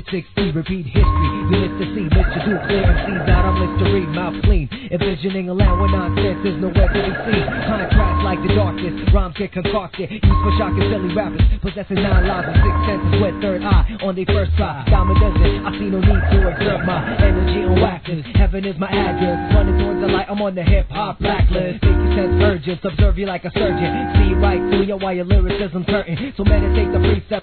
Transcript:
360, repeat history. You miss to see, Mr. Do clear MCs out on mystery, mouth clean. Envisioning a land where nonsense is nowhere to be seen. Contrast like the darkness, rhymes get concocted. Used for shocking silly rappers, possessing 9 lives and 6 senses with third eye on their first try. Diamond does it, I see no need to exert my energy on waxes. Heaven is my address, running towards the light, I'm on the hip-hop blacklist. Make you sense urgent, observe you like a surgeon. See right through you while your lyricism's hurting. So meditate the precept.